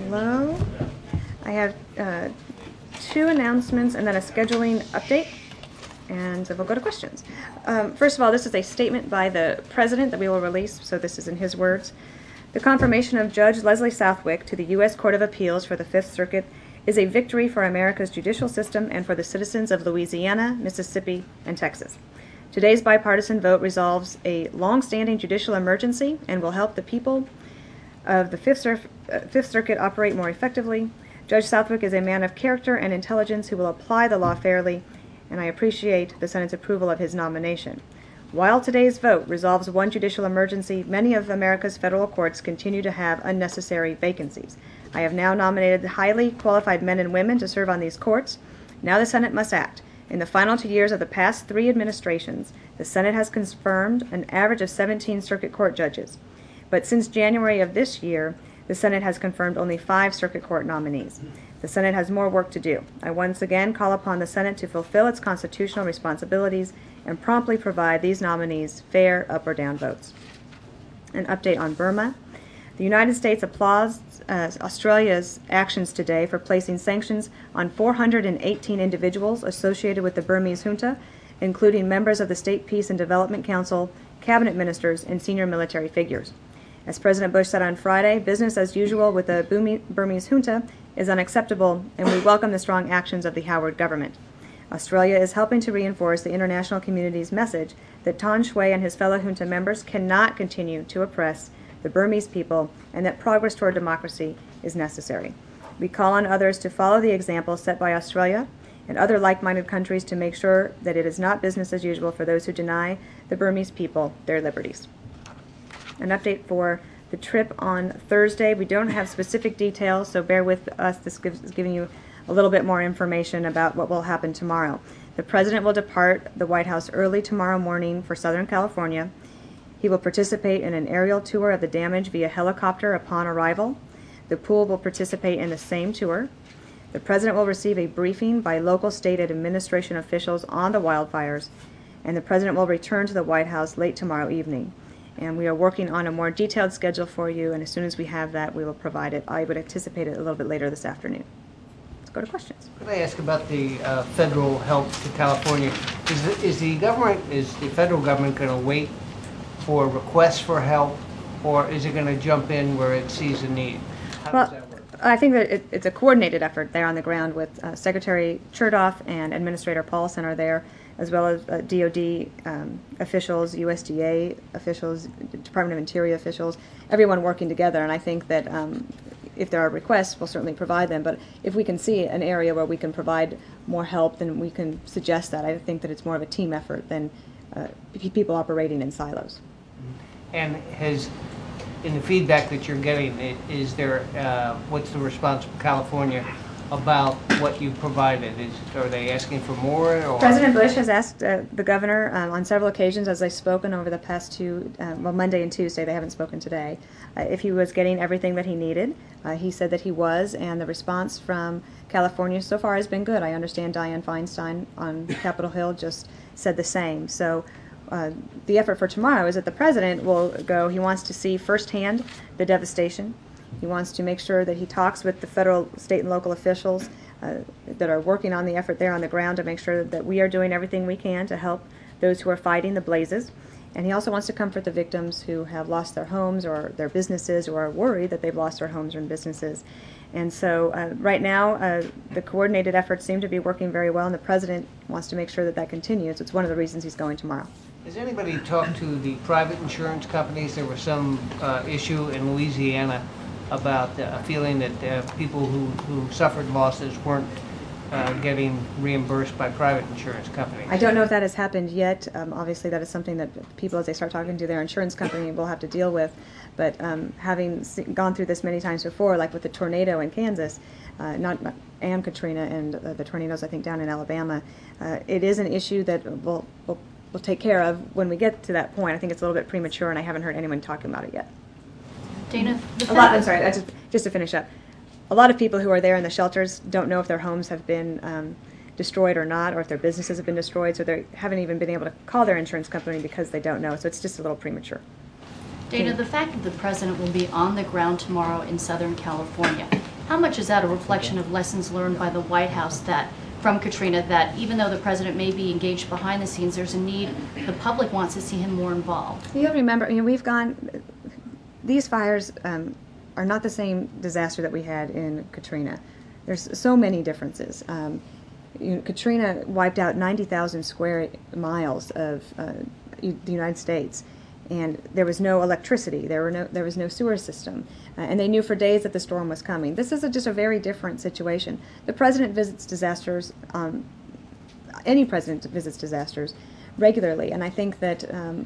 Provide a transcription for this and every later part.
Hello. I have two announcements and then a scheduling update, and we'll go to questions. First of all, this is a statement by the President that we will release, so this is in his words. The confirmation of Judge Leslie Southwick to the U.S. Court of Appeals for the Fifth Circuit is a victory for America's judicial system and for the citizens of Louisiana, Mississippi, and Texas. Today's bipartisan vote resolves a long-standing judicial emergency and will help the people of the Fifth Circuit operate more effectively. Judge Southwick is a man of character and intelligence who will apply the law fairly, and I appreciate the Senate's approval of his nomination. While today's vote resolves one judicial emergency, many of America's federal courts continue to have unnecessary vacancies. I have now nominated highly qualified men and women to serve on these courts. Now the Senate must act. In the final 2 years of the past 3 administrations, the Senate has confirmed an average of 17 circuit court judges. But since January of this year, the Senate has confirmed only 5 circuit court nominees. The Senate has more work to do. I once again call upon the Senate to fulfill its constitutional responsibilities and promptly provide these nominees fair up or down votes. An update on Burma. The United States applauds Australia's actions today for placing sanctions on 418 individuals associated with the Burmese junta, including members of the State Peace and Development Council, cabinet ministers, and senior military figures. As President Bush said on Friday, business as usual with the Burmese junta is unacceptable, and we welcome the strong actions of the Howard government. Australia is helping to reinforce the international community's message that Tan Shui and his fellow junta members cannot continue to oppress the Burmese people and that progress toward democracy is necessary. We call on others to follow the example set by Australia and other like-minded countries to make sure that it is not business as usual for those who deny the Burmese people their liberties. An update for the trip on Thursday. We don't have specific details, so bear with us. This is giving you a little bit more information about what will happen tomorrow. The President will depart the White House early tomorrow morning for Southern California. He will participate in an aerial tour of the damage via helicopter upon arrival. The pool will participate in the same tour. The President will receive a briefing by local, state, and administration officials on the wildfires, and the President will return to the White House late tomorrow evening. And we are working on a more detailed schedule for you, and as soon as we have that, we will provide it. I would anticipate it a little bit later this afternoon. Let's go to questions. Could I ask about the federal help to California? Is the federal government going to wait for requests for help, or is it going to jump in where it sees a need? How does that work? I think that it's a coordinated effort there on the ground with Secretary Chertoff and Administrator Paulson are there, as well as DOD officials, USDA officials, Department of Interior officials, everyone working together. And I think that if there are requests, we'll certainly provide them. But if we can see an area where we can provide more help, then we can suggest that. I think that it's more of a team effort than people operating in silos. And in the feedback that you're getting, is there what's the response from California about what you provided? Are they asking for more? Or? President Bush has asked the governor on several occasions, as they've spoken over the past Monday and Tuesday, they haven't spoken today, if he was getting everything that he needed. He said that he was, and the response from California so far has been good. I understand Dianne Feinstein on Capitol Hill just said the same. So the effort for tomorrow is that the President will go. He wants to see firsthand the devastation. He wants to make sure that he talks with the federal, state, and local officials that are working on the effort there on the ground to make sure that we are doing everything we can to help those who are fighting the blazes. And he also wants to comfort the victims who have lost their homes or their businesses or are worried that they've lost their homes or businesses. And so right now, the coordinated efforts seem to be working very well, and the President wants to make sure that that continues. It's one of the reasons he's going tomorrow. Has anybody talked to the private insurance companies? There was some issue in Louisiana about a feeling that people who suffered losses weren't getting reimbursed by private insurance companies. I don't know if that has happened yet. Obviously, that is something that people, as they start talking to their insurance company, will have to deal with. But having gone through this many times before, like with the tornado in Kansas, and Katrina and the tornadoes, I think, down in Alabama, it is an issue that we'll take care of when we get to that point. I think it's a little bit premature, and I haven't heard anyone talking about it yet. Dana, I'm sorry, just to finish up. A lot of people who are there in the shelters don't know if their homes have been destroyed or not, or if their businesses have been destroyed, so they haven't even been able to call their insurance company because they don't know. So it's just a little premature. Dana, the fact that the President will be on the ground tomorrow in Southern California, How much is that a reflection of lessons learned by the White House that from Katrina, that even though the president may be engaged behind the scenes, there's a need, the public wants to see him more involved? You have to remember, these fires are not the same disaster that we had in Katrina. There's so many differences. Katrina wiped out 90,000 square miles of the United States, and there was no electricity, there was no sewer system, and they knew for days that the storm was coming. This is just a very different situation. The president visits disasters, any president visits disasters regularly, and I think that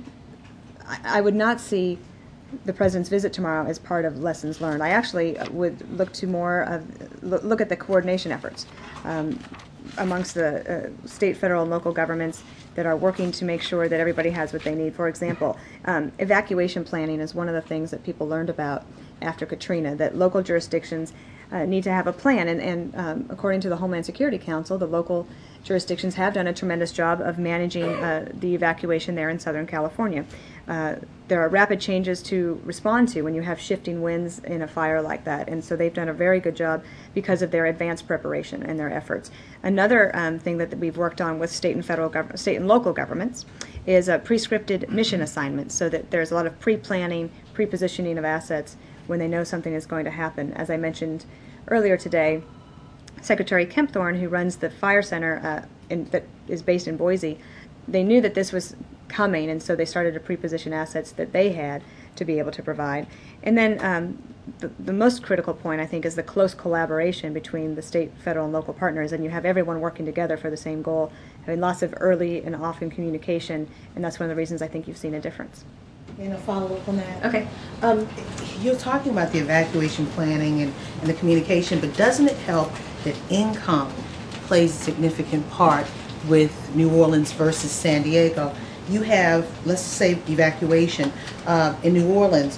I would not see the president's visit tomorrow as part of lessons learned. I actually would look to more of look at the coordination efforts amongst the state, federal, and local governments that are working to make sure that everybody has what they need. For example, evacuation planning is one of the things that people learned about after Katrina, that local jurisdictions need to have a plan, and according to the Homeland Security Council, the local jurisdictions have done a tremendous job of managing the evacuation there in Southern California. There are rapid changes to respond to when you have shifting winds in a fire like that, and so they've done a very good job because of their advanced preparation and their efforts. Another thing that we've worked on with state and local governments is a pre-scripted mission assignments, so that there's a lot of pre-planning, pre-positioning of assets when they know something is going to happen. As I mentioned earlier today, Secretary Kempthorne, who runs the fire center that is based in Boise, they knew that this was coming, and so they started to pre-position assets that they had to be able to provide. And then the most critical point, I think, is the close collaboration between the state, federal, and local partners, and you have everyone working together for the same goal, having lots of early and often communication, and that's one of the reasons I think you've seen a difference. And a follow-up on that. Okay. You're talking about the evacuation planning and the communication, but doesn't it help that income plays a significant part with New Orleans versus San Diego? You have, let's say, evacuation. In New Orleans,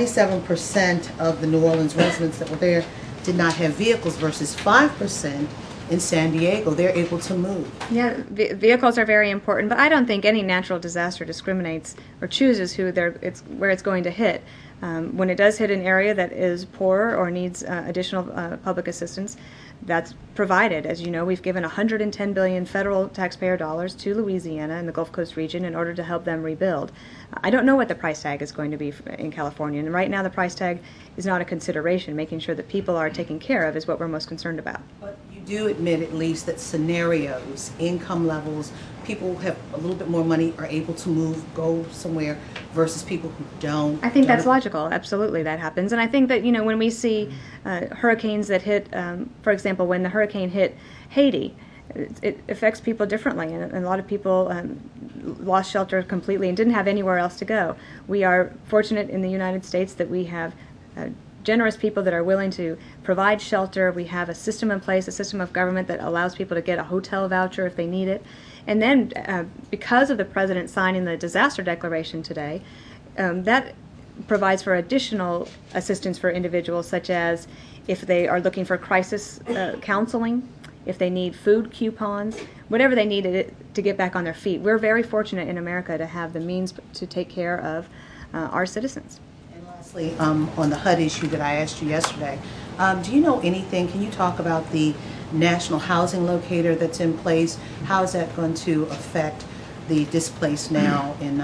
27% of the New Orleans residents that were there did not have vehicles versus 5% in San Diego. They're able to move. Yeah, vehicles are very important, but I don't think any natural disaster discriminates or chooses where it's going to hit. When it does hit an area that is poorer or needs additional public assistance, that's provided. As you know, we've given $110 billion federal taxpayer dollars to Louisiana and the Gulf Coast region in order to help them rebuild. I don't know what the price tag is going to be in California, and right now the price tag is not a consideration. Making sure that people are taken care of is what we're most concerned about. But you do admit at least that scenarios, income levels, people who have a little bit more money are able to move, go somewhere, versus people who don't. I think that's logical. Absolutely, that happens. And I think that, when we see hurricanes that hit, for example, when the hurricane hit Haiti, it affects people differently, and a lot of people lost shelter completely and didn't have anywhere else to go. We are fortunate in the United States that we have generous people that are willing to provide shelter. We have a system in place, a system of government that allows people to get a hotel voucher if they need it. And then because of the president signing the disaster declaration today, that provides for additional assistance for individuals, such as if they are looking for crisis counseling, if they need food coupons, whatever they need to get back on their feet. We're very fortunate in America to have the means to take care of our citizens. And lastly, on the HUD issue that I asked you yesterday, do you know anything? Can you talk about the national housing locator that's in place? How is that going to affect the displaced now in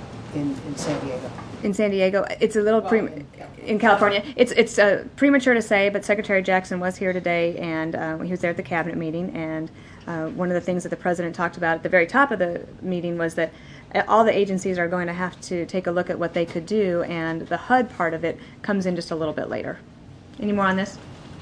San Diego? In San Diego, it's a little in California. It's premature to say, but Secretary Jackson was here today, and he was there at the cabinet meeting. And one of the things that the president talked about at the very top of the meeting was that all the agencies are going to have to take a look at what they could do, and the HUD part of it comes in just a little bit later. Any more on this?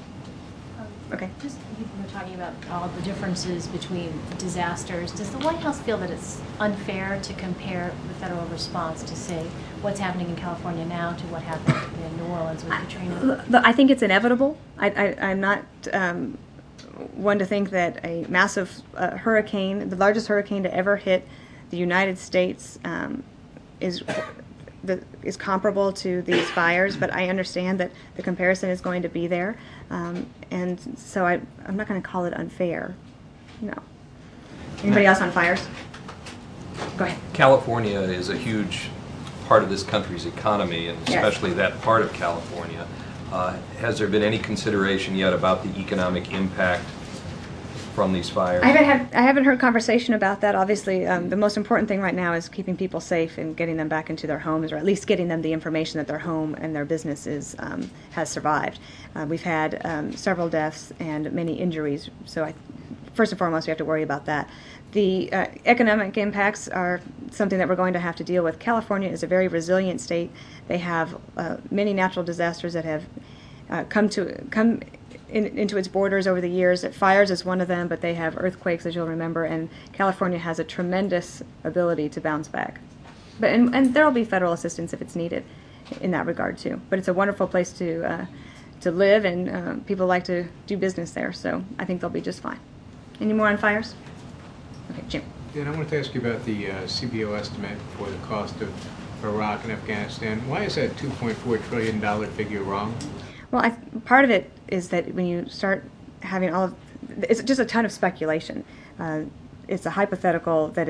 Okay. Just, you were talking about all the differences between disasters. Does the White House feel that it's unfair to compare the federal response to, say, what's happening in California now to what happened in New Orleans with Katrina? I think it's inevitable. I'm not one to think that a massive hurricane, the largest hurricane to ever hit the United States, is comparable to these fires, but I understand that the comparison is going to be there, and so I'm not going to call it unfair. No. Anybody else on fires? Go ahead. California is a huge part of this country's economy, and especially that part of California. Has there been any consideration yet about the economic impact from these fires? I haven't heard conversation about that. Obviously, the most important thing right now is keeping people safe and getting them back into their homes, or at least getting them the information that their home and their business has survived. We've had several deaths and many injuries, so first and foremost, we have to worry about that. The economic impacts are something that we're going to have to deal with. California is a very resilient state. They have many natural disasters that have come into its borders over the years. Fires is one of them, but they have earthquakes, as you'll remember, and California has a tremendous ability to bounce back. And there will be federal assistance if it's needed in that regard too. But it's a wonderful place to live, and people like to do business there, so I think they'll be just fine. Any more on fires? Okay, Jim. Dan, I wanted to ask you about the CBO estimate for the cost of Iraq and Afghanistan. Why is that $2.4 trillion figure wrong? Well, part of it is that when you start having it's just a ton of speculation. It's a hypothetical that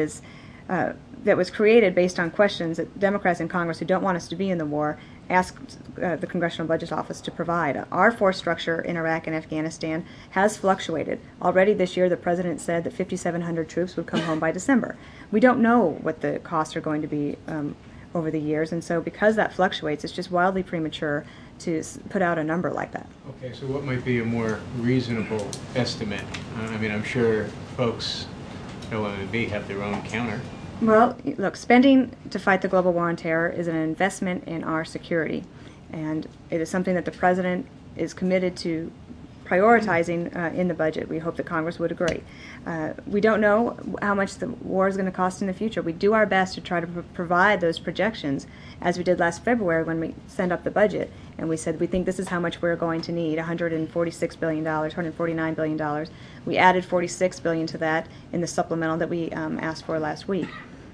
was created based on questions that Democrats in Congress who don't want us to be in the war asked the Congressional Budget Office to provide. Our force structure in Iraq and Afghanistan has fluctuated. Already this year, the President said that 5,700 troops would come home by December. We don't know what the costs are going to be over the years, and so because that fluctuates, it's just wildly premature to put out a number like that. Okay, so what might be a more reasonable estimate? I mean, I'm sure folks at OMB have their own counter. Well, look, spending to fight the global war on terror is an investment in our security, and it is something that the President is committed to prioritizing in the budget. We hope that Congress would agree. We don't know how much the war is going to cost in the future. We do our best to try to provide those projections, as we did last February when we sent up the budget, and we said we think this is how much we're going to need, $146 billion, $149 billion. We added $46 billion to that in the supplemental that we asked for last week.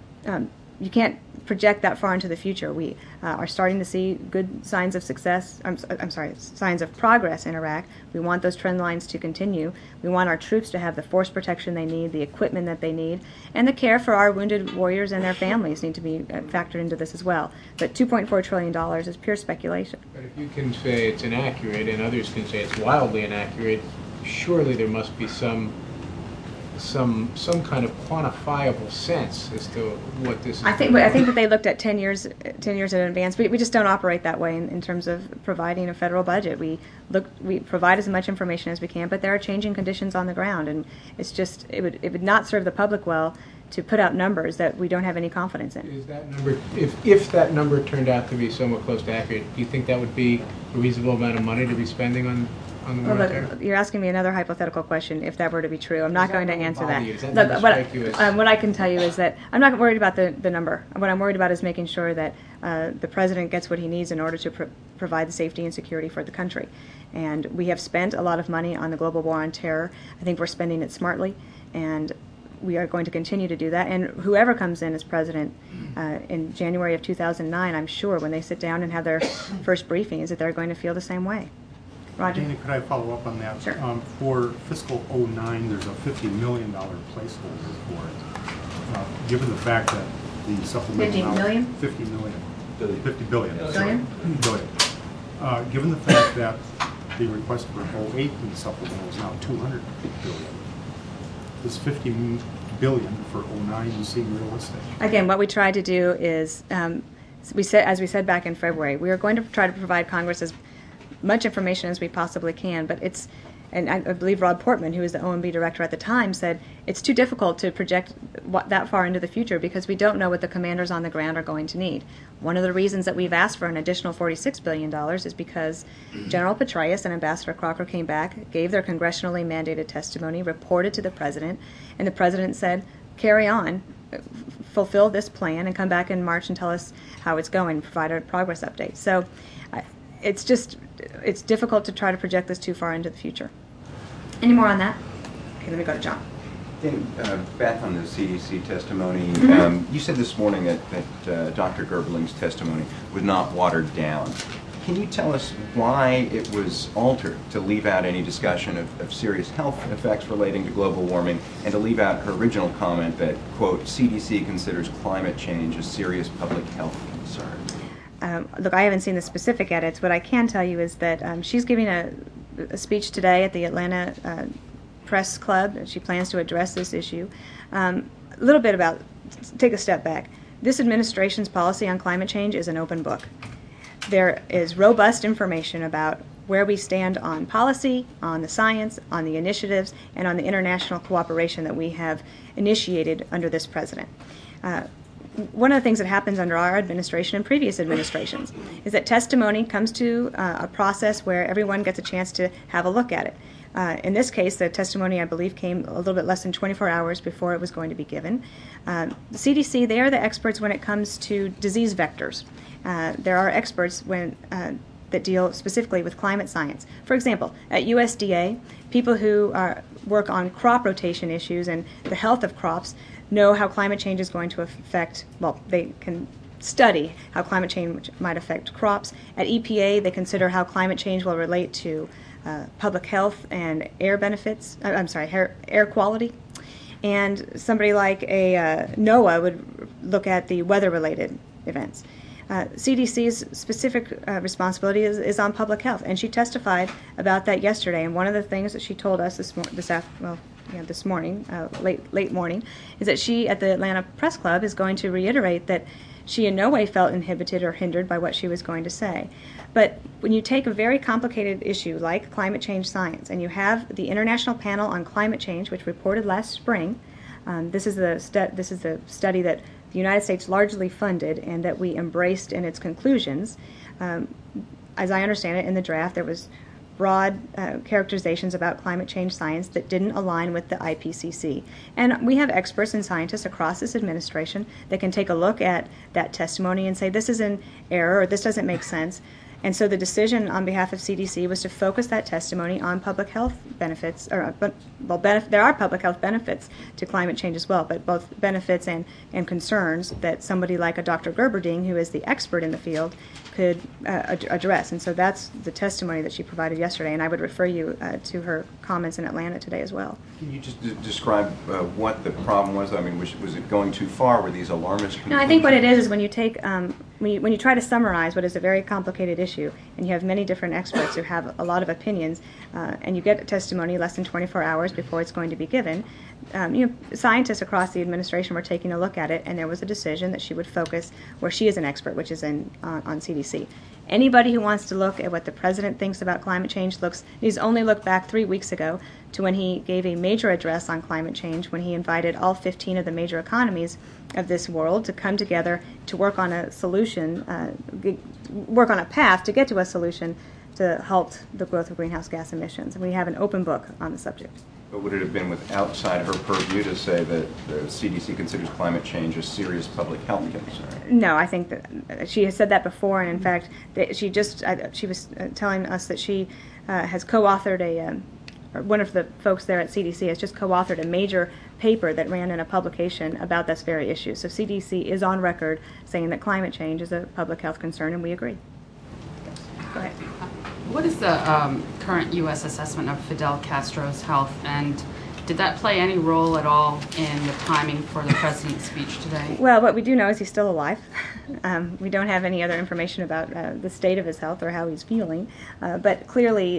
You can't project that far into the future. We are starting to see good signs of success, signs of progress in Iraq. We want those trend lines to continue. We want our troops to have the force protection they need, the equipment that they need, and the care for our wounded warriors and their families need to be factored into this as well. But $2.4 trillion is pure speculation. But if you can say it's inaccurate and others can say it's wildly inaccurate, surely there must be some kind of quantifiable sense as to what this is. I think that they looked at 10 years in advance. We just don't operate that way in terms of providing a federal budget. We provide as much information as we can, but there are changing conditions on the ground, and it's just it would not serve the public well to put out numbers that we don't have any confidence in. Is that number, if that number turned out to be somewhat close to accurate, do you think that would be a reasonable amount of money to be spending on the war on terror? Look, you're asking me another hypothetical question. If that were to be true, I'm not going to answer that. Look, what I can tell you is that I'm not worried about the number. What I'm worried about is making sure that the President gets what he needs in order to provide the safety and security for the country. And we have spent a lot of money on the global war on terror. I think we're spending it smartly, and we are going to continue to do that. And whoever comes in as president in January of 2009, I'm sure when they sit down and have their first briefing is that they're going to feel the same way. Roger? Dana, could I follow up on that? Sure. For fiscal '09, there's a $50 million placeholder for it. Given the fact that the supplemental 50 million? 50 million. Billion. 50 billion. Billion? Billion. Given the fact that the request for 08 in the supplemental is now 200 billion, this 50 billion for '09 you seem realistic? Again, what we tried to do is, as we said back in February, we are going to try to provide Congress as much information as we possibly can, but and I believe Rob Portman, who was the OMB director at the time, said it's too difficult to project that far into the future because we don't know what the commanders on the ground are going to need. One of the reasons that we've asked for an additional $46 billion is because General Petraeus and Ambassador Crocker came back, gave their congressionally mandated testimony, reported to the President, and the President said, carry on, fulfill this plan, and come back in March and tell us how it's going, provide a progress update. So it's difficult to try to project this too far into the future. Any more on that? Okay, let me go to John. Beth, on the CDC testimony, you said this morning that Dr. Gerbling's testimony was not watered down. Can you tell us why it was altered to leave out any discussion of serious health effects relating to global warming and to leave out her original comment that, quote, CDC considers climate change a serious public health concern? Look, I haven't seen the specific edits. What I can tell you is that she's giving a speech today at the Atlanta Press Club, and she plans to address this issue. A little bit about, take a step back. This administration's policy on climate change is an open book. There is robust information about where we stand on policy, on the science, on the initiatives, and on the international cooperation that we have initiated under this president. One of the things that happens under our administration and previous administrations is that testimony comes to a process where everyone gets a chance to have a look at it. In this case, the testimony, I believe, came a little bit less than 24 hours before it was going to be given. The CDC, they are the experts when it comes to disease vectors. There are experts that deal specifically with climate science. For example, at USDA, people who work on crop rotation issues and the health of crops know how climate change is going to affect, well, they can study how climate change might affect crops. At EPA, they consider how climate change will relate to public health and air benefits, air quality. And somebody like a NOAA would look at the weather-related events. CDC's specific responsibility is on public health, and she testified about that yesterday. And one of the things that she told us this morning, late morning, is that she at the Atlanta Press Club is going to reiterate that she in no way felt inhibited or hindered by what she was going to say. But when you take a very complicated issue like climate change science, and you have the International Panel on Climate Change, which reported last spring, this is the study that the United States largely funded and that we embraced in its conclusions. As I understand it, in the draft, there was broad characterizations about climate change science that didn't align with the IPCC. And we have experts and scientists across this administration that can take a look at that testimony and say this is an error or this doesn't make sense. And so the decision on behalf of CDC was to focus that testimony on public health benefits, there are public health benefits to climate change as well, but both benefits and concerns that somebody like a Dr. Gerberding, who is the expert in the field, could address. And so that's the testimony that she provided yesterday, and I would refer you to her comments in Atlanta today as well. Can you just describe what the problem was? I mean, was it going too far? Were these alarmist conclusions? No, I think what it is when you take, when you try to summarize what is a very complicated issue, and you have many different experts who have a lot of opinions, and you get a testimony less than 24 hours before it's going to be given, scientists across the administration were taking a look at it, and there was a decision that she would focus where she is an expert, which is on CDC. Anybody who wants to look at what the president thinks about climate change needs only look back 3 weeks ago to when he gave a major address on climate change, when he invited all 15 of the major economies of this world to come together to work on a solution, work on a path to get to a solution to halt the growth of greenhouse gas emissions. And we have an open book on the subject. But would it have been outside her purview to say that the CDC considers climate change a serious public health concern? No, I think that she has said that before, and in fact, she was telling us that she has co-authored or one of the folks there at CDC has just co-authored a major paper that ran in a publication about this very issue. So CDC is on record saying that climate change is a public health concern, and we agree. Go ahead. What is the current U.S. assessment of Fidel Castro's health, and did that play any role at all in the timing for the president's speech today? Well, what we do know is he's still alive. We don't have any other information about the state of his health or how he's feeling, but clearly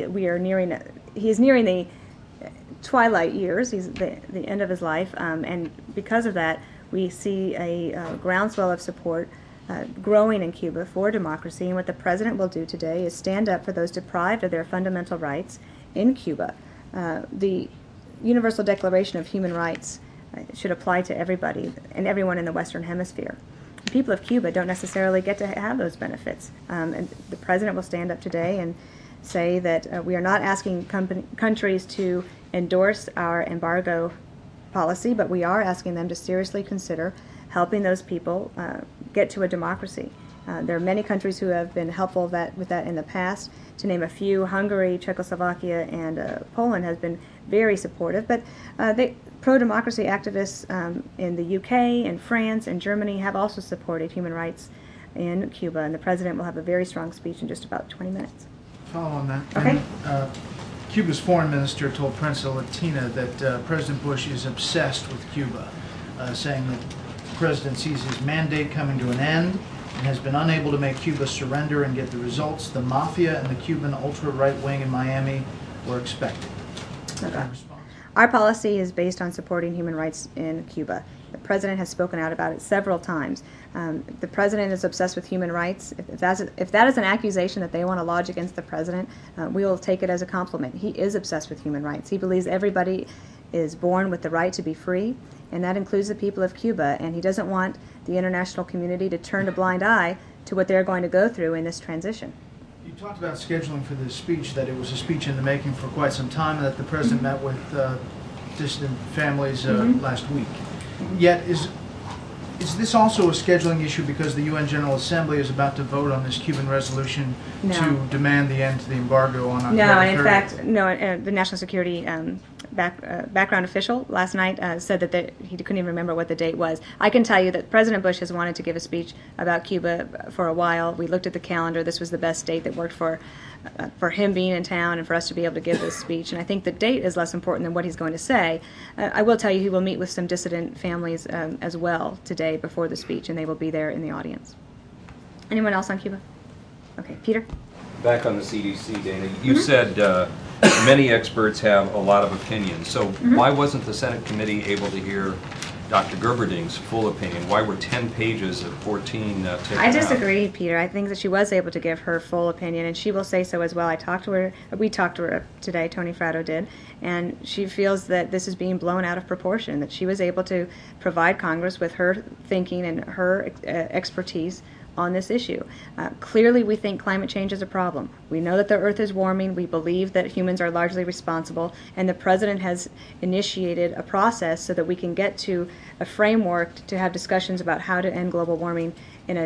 he is nearing the twilight years. He's the end of his life, and because of that, we see a groundswell of support growing in Cuba for democracy, and what the president will do today is stand up for those deprived of their fundamental rights in Cuba. The Universal Declaration of Human Rights should apply to everybody and everyone in the Western Hemisphere. The people of Cuba don't necessarily get to have those benefits, and the president will stand up today and say that we are not asking countries to endorse our embargo policy, but we are asking them to seriously consider helping those people get to a democracy. There are many countries who have been helpful with that in the past. To name a few, Hungary, Czechoslovakia, and Poland has been very supportive, but pro-democracy activists in the UK and France and Germany have also supported human rights in Cuba, and the president will have a very strong speech in just about 20 minutes. Follow on that. Okay. Cuba's foreign minister told Prensa Latina that President Bush is obsessed with Cuba, saying that the president sees his mandate coming to an end and has been unable to make Cuba surrender and get the results the mafia and the Cuban ultra-right wing in Miami were expecting. Okay. Our policy is based on supporting human rights in Cuba. The president has spoken out about it several times. The president is obsessed with human rights. If that is an accusation that they want to lodge against the president, we will take it as a compliment. He is obsessed with human rights. He believes everybody is born with the right to be free, and that includes the people of Cuba, and he doesn't want the international community to turn a blind eye to what they're going to go through in this transition. You talked about scheduling for this speech, that it was a speech in the making for quite some time, and that the president met with distant families last week. Yet, is this also a scheduling issue because the UN General Assembly is about to vote on this Cuban resolution to demand the end to the embargo on October 3rd? No, and in fact, no. The national security background official last night said that he couldn't even remember what the date was. I can tell you that President Bush has wanted to give a speech about Cuba for a while. We looked at the calendar. This was the best date that worked for him being in town and for us to be able to give this speech. And I think the date is less important than what he's going to say. I will tell you he will meet with some dissident families as well today before the speech, and they will be there in the audience. Anyone else on Cuba? Okay, Peter? Back on the CDC, Dana, you said many experts have a lot of opinions. So why wasn't the Senate committee able to hear Dr. Gerberding's full opinion? Why were 10 pages of 14 taken I disagree, Peter. I think that she was able to give her full opinion, and she will say so as well. We talked to her today, Tony Fratto did, and she feels that this is being blown out of proportion, that she was able to provide Congress with her thinking and her expertise on this issue. Clearly, we think climate change is a problem. We know that the Earth is warming. We believe that humans are largely responsible, and the President has initiated a process so that we can get to a framework to have discussions about how to end global warming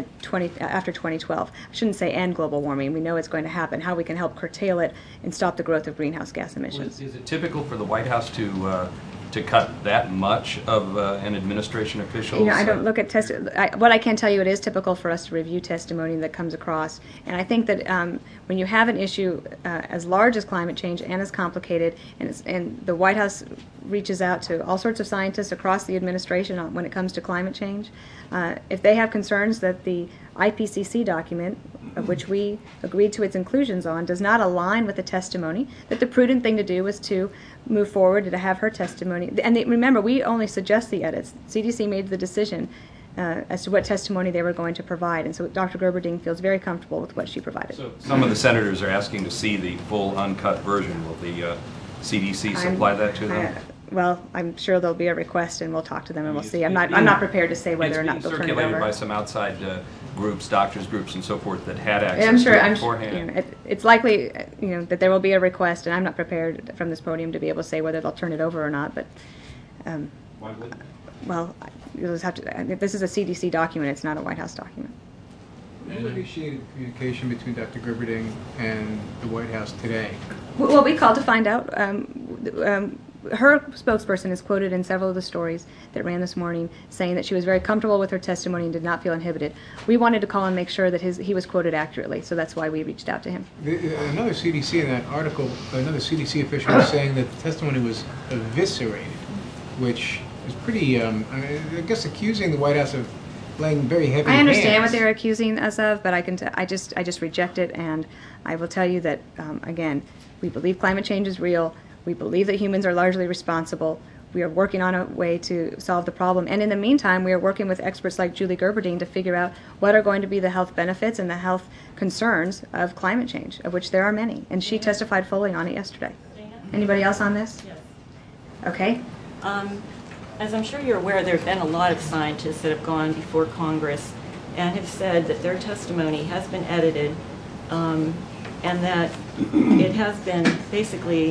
after 2012. I shouldn't say end global warming. We know it's going to happen. How we can help curtail it and stop the growth of greenhouse gas emissions. Is it typical for the White House to cut that much of an administration official? I don't look at what I can tell you, it is typical for us to review testimony that comes across. And I think that when you have an issue as large as climate change and as complicated, and the White House reaches out to all sorts of scientists across the administration when it comes to climate change, if they have concerns that the IPCC document, of which we agreed to its inclusions on, does not align with the testimony, that the prudent thing to do is to move forward to have her testimony. And remember, we only suggest the edits. CDC made the decision as to what testimony they were going to provide, and so Dr. Gerberding feels very comfortable with what she provided. So some of the senators are asking to see the full uncut version. Will the CDC supply that to them? Well, I'm sure there'll be a request, and we'll talk to them, and we'll see. I'm not prepared to say whether or not they'll turn it over. It's being circulated by some outside groups, doctors groups, and so forth that had access I'm sure, to it beforehand. It's likely, that there will be a request, and I'm not prepared from this podium to be able to say whether they'll turn it over or not. But, why would? Well, you'll just have to. This is a CDC document; it's not a White House document. What initiated communication between Dr. Gerberding and the White House today? Well, we called to find out. Her spokesperson is quoted in several of the stories that ran this morning, saying that she was very comfortable with her testimony and did not feel inhibited. We wanted to call and make sure that he was quoted accurately, so that's why we reached out to him. Another CDC in that article, another CDC official was saying that the testimony was eviscerated, which is pretty, I guess, accusing the White House of laying very heavy I understand hands. what they're accusing us of, but I just reject it, and I will tell you that, again, we believe climate change is real. We believe that humans are largely responsible. We are working on a way to solve the problem. And in the meantime, we are working with experts like Julie Gerberding to figure out what are going to be the health benefits and the health concerns of climate change, of which there are many. And she testified fully on it yesterday. Anybody else on this? Yes. Okay. As I'm sure you're aware, there have been a lot of scientists that have gone before Congress and have said that their testimony has been edited and that it has been basically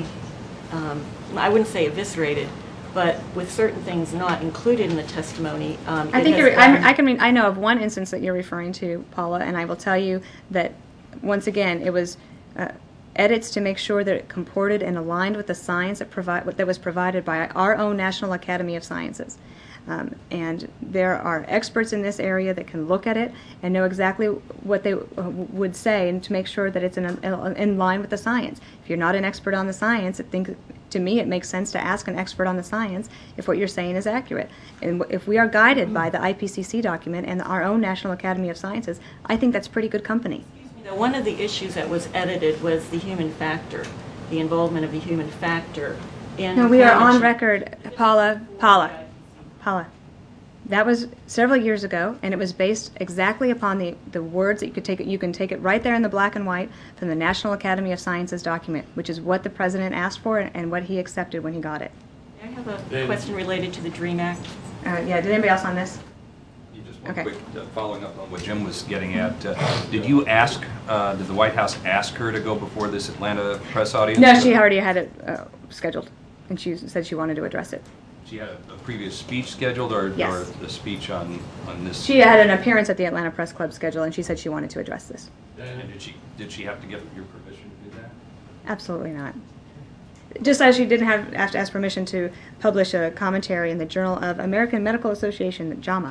I wouldn't say eviscerated, but with certain things not included in the testimony. I think I know of one instance that you're referring to, Paula, and I will tell you that once again it was edits to make sure that it comported and aligned with the science that was provided by our own National Academy of Sciences. And there are experts in this area that can look at it and know exactly what they would say, and to make sure that it's in line with the science. If you're not an expert on the science, to me, it makes sense to ask an expert on the science if what you're saying is accurate. And if we are guided by the IPCC document and our own National Academy of Sciences, I think that's pretty good company. One of the issues that was edited was the human factor, the involvement of the human factor in No, we are climate on change. record, Paula. That was several years ago, and it was based exactly upon the words that you can take it right there in the black and white from the National Academy of Sciences document, which is what the president asked for and what he accepted when he got it. I have a question related to the DREAM Act. Yeah, did anybody else on this? Just one Okay. quick, following up on what Jim was getting at, did you ask, did the White House ask her to go before this Atlanta press audience? No, she already had it scheduled, and she said she wanted to address it. She had a previous speech scheduled, or Yes. the speech on this? She had an appearance at the Atlanta Press Club schedule, and she said she wanted to address this. And did she have to get your permission to do that? Absolutely not. Just as she didn't have to ask permission to publish a commentary in the Journal of American Medical Association, JAMA,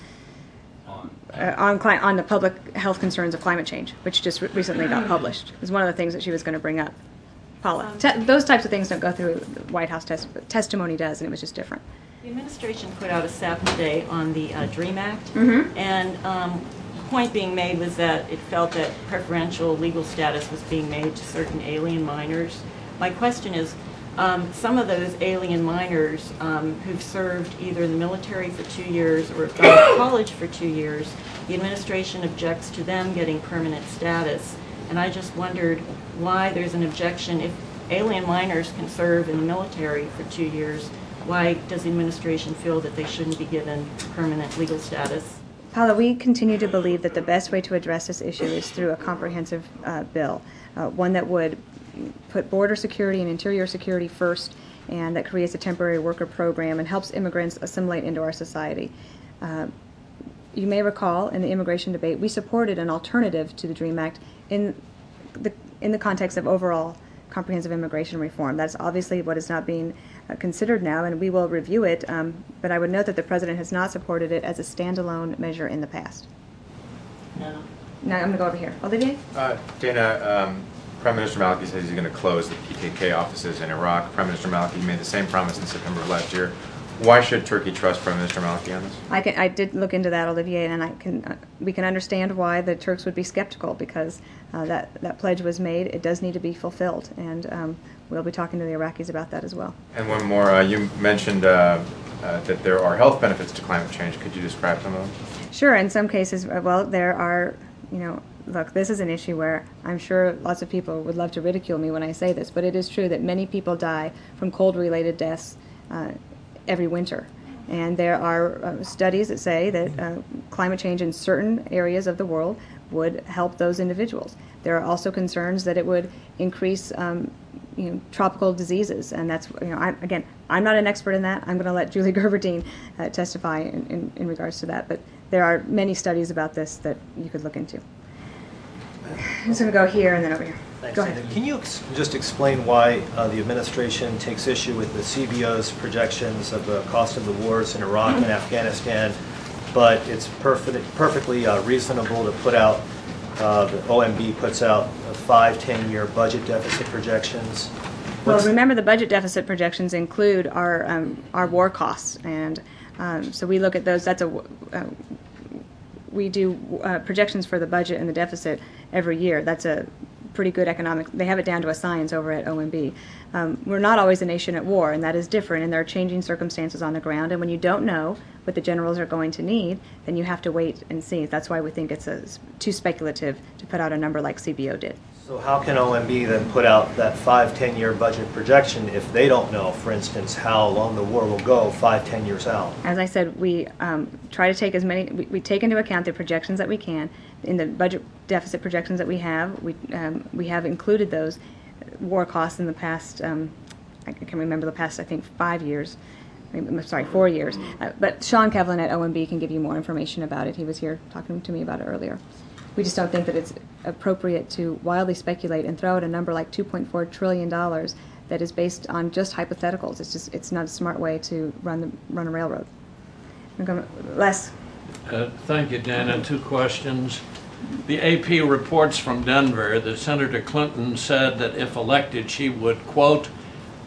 on the public health concerns of climate change, which just recently got published. It was one of the things that she was going to bring up. Paula, those types of things don't go through the White House testimony does, and it was just different. The administration put out a SAP today on the DREAM Act, and the point being made was that it felt that preferential legal status was being made to certain alien minors. My question is, some of those alien minors who've served either in the military for 2 years or have gone to college for 2 years, the administration objects to them getting permanent status. And I just wondered why there's an objection. If alien minors can serve in the military for 2 years, why does the administration feel that they shouldn't be given permanent legal status? Paula, we continue to believe that the best way to address this issue is through a comprehensive bill, one that would put border security and interior security first, and that creates a temporary worker program and helps immigrants assimilate into our society. You may recall in the immigration debate, we supported an alternative to the DREAM Act in the context of overall comprehensive immigration reform. That's obviously what is not being considered now, and we will review it, but I would note that the President has not supported it as a standalone measure in the past. No. Now I'm going to go over here. Olivier? Dana, Prime Minister Maliki says he's going to close the PKK offices in Iraq. Prime Minister Maliki made the same promise in September of last year. Why should Turkey trust Prime Minister Maliki on this? I did look into that, Olivier, and we can understand why the Turks would be skeptical, because that pledge was made. It does need to be fulfilled, and we'll be talking to the Iraqis about that as well. And one more, you mentioned that there are health benefits to climate change. Could you describe some of them? Sure. In some cases, well, there are, look, this is an issue where I'm sure lots of people would love to ridicule me when I say this, but it is true that many people die from cold-related deaths every winter. And there are studies that say that climate change in certain areas of the world would help those individuals. There are also concerns that it would increase tropical diseases, and that's, I'm not an expert in that. I'm going to let Julie Gerberding testify in regards to that, but there are many studies about this that you could look into. I'm just going to go here and then over here. Thanks. Go ahead. Can you just explain why the administration takes issue with the CBO's projections of the cost of the wars in Iraq and Afghanistan, but it's perfectly reasonable to put out, the OMB puts out 5-10-year budget deficit projections? Well, remember the budget deficit projections include our war costs, and so we look at those. We do projections for the budget and the deficit every year. That's a pretty good economic. They have it down to a science over at OMB. We're not always a nation at war, and that is different, and there are changing circumstances on the ground, and when you don't know what the generals are going to need, then you have to wait and see. That's why we think it's too speculative to put out a number like CBO did. So how can OMB then put out that 5-10-year budget projection if they don't know, for instance, how long the war will go 5-10 years out? As I said, we try to take we take into account the projections that we can. In the budget deficit projections that we have included those war costs in the past, I can remember the past, I think, 5 years. Sorry, 4 years. But Sean Kevlin at OMB can give you more information about it. He was here talking to me about it earlier. We just don't think that it's appropriate to wildly speculate and throw out a number like $2.4 trillion that is based on just hypotheticals. It's not a smart way to run a railroad. Les. Thank you, Dana. 2 questions. The AP reports from Denver that Senator Clinton said that if elected, she would, quote,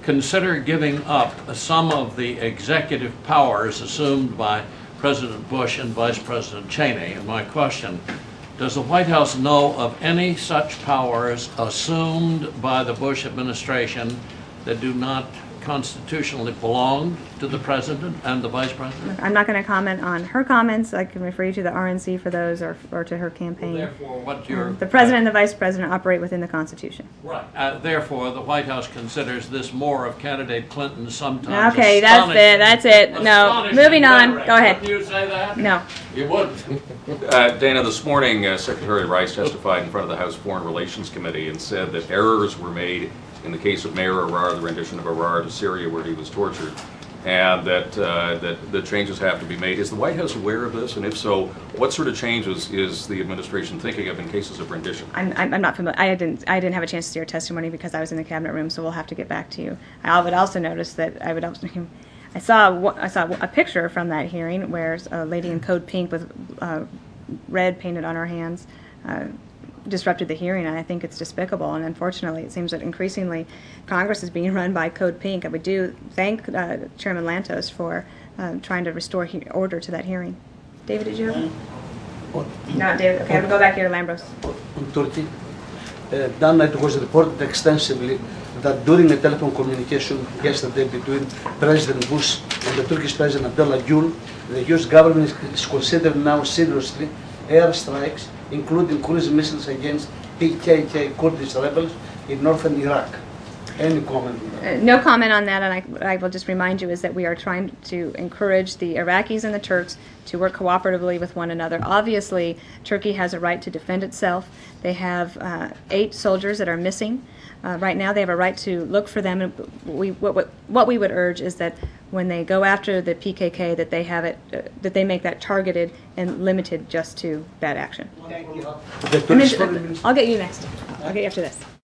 consider giving up some of the executive powers assumed by President Bush and Vice President Cheney. And my question, does the White House know of any such powers assumed by the Bush administration that do not constitutionally belong to the President and the Vice President? I'm not going to comment on her comments. I can refer you to the RNC for those, or to her campaign. Well, therefore, what you're... The President and the Vice President operate within the Constitution. Right. Therefore, the White House considers this more of candidate Clinton's sometimes Okay, that's it. No, moving on. Go ahead. Wouldn't you say that? No. You wouldn't. Dana, this morning, Secretary Rice testified in front of the House Foreign Relations Committee and said that errors were made in the case of Mayor Arar, the rendition of Arar to Syria where he was tortured, and that the changes have to be made. Is the White House aware of this? And if so, what sort of changes is the administration thinking of in cases of rendition? I'm not familiar. I didn't have a chance to see her testimony because I was in the cabinet room, so we'll have to get back to you. I would also notice that I saw a picture from that hearing where a lady in code pink with red painted on her hands disrupted the hearing, and I think it's despicable. And unfortunately, it seems that increasingly Congress is being run by code pink. And we do thank Chairman Lantos for trying to restore order to that hearing. David, did you have? No, David. Okay, I'm gonna go back here to Lambros. On Turkey, Dan, it was reported extensively that during the telephone communication yesterday between President Bush and the Turkish President Abdullah Gül, the U.S. government is considering now seriously airstrikes, including cruise missiles against PKK Kurdish rebels in northern Iraq. Any comment on that? No comment on that, and I will just remind you is that we are trying to encourage the Iraqis and the Turks to work cooperatively with one another. Obviously, Turkey has a right to defend itself. They have 8 soldiers that are missing. Right now, they have a right to look for them. And what we would urge is that when they go after the PKK, that they have it, that they make that targeted and limited just to that action. The Turkish I'll get you next. I'll get you after this.